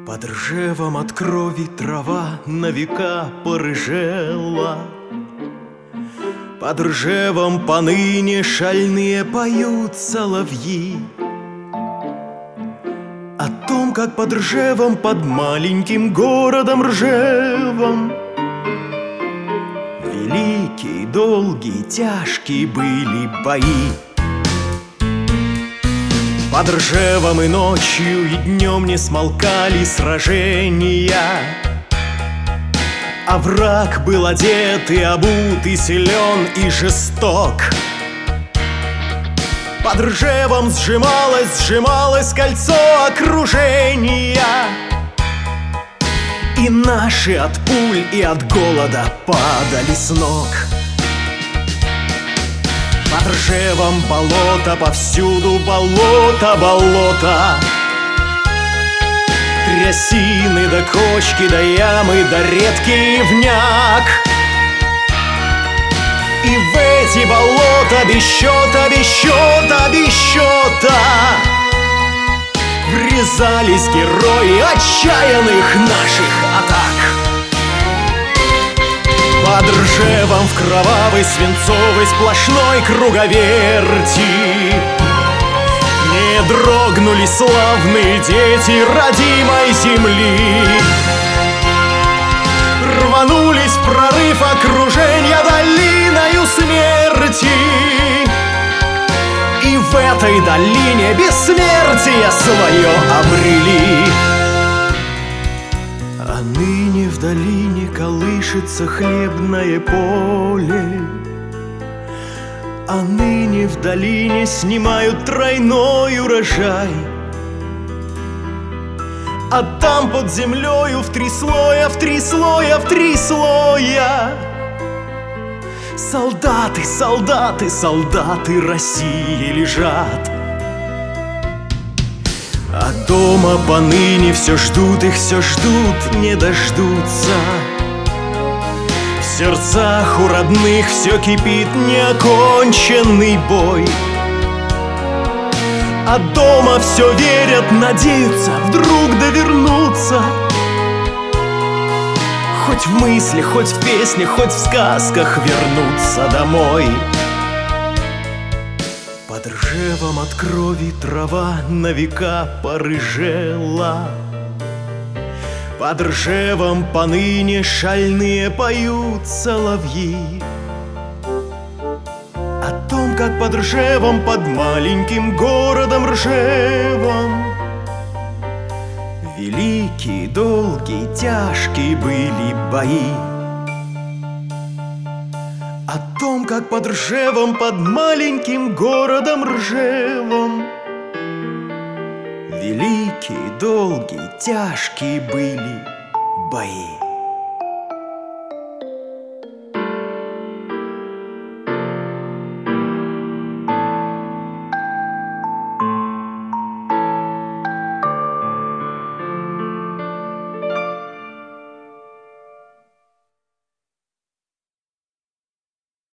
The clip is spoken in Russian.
Под ржевом от крови трава на века порыжела. Под ржевом поныне шальные поют соловьи о том, как под ржевом, под маленьким городом Ржевом великие, долгие, тяжкие были бои. Под Ржевом и ночью, и днем не смолкали сражения, а враг был одет и обут, и силен, и жесток. Под Ржевом сжималось кольцо окружения, и наши от пуль и от голода падали с ног. Под Ржевом болото, повсюду болото. Трясины да кочки, да ямы, да редкий ивняк. И в эти болота без счета врезались герои отчаянных наших атак. Под Ржевом в кровавой свинцовой сплошной круговерти не дрогнули славные дети родимой земли. Рванулись в прорыв окружения долиною смерти, и в этой долине бессмертие свое обрели. А ныне в долине колышется хлебное поле, а ныне в долине снимают тройной урожай. А там под землею в три слоя солдаты России лежат. А дома поныне все ждут, не дождутся. В сердцах у родных все кипит неоконченный бой. А дома все верят, надеются вдруг довернуться. Хоть в мыслях, хоть в песнях, хоть в сказках вернуться домой. Под Ржевом от крови трава на века порыжела. Под Ржевом поныне шальные поют соловьи о том, как под Ржевом, под маленьким городом Ржевом великие, долгие, тяжкие были бои. О том, как под Ржевом, под маленьким городом Ржевом великие, долгие, тяжкие были бои.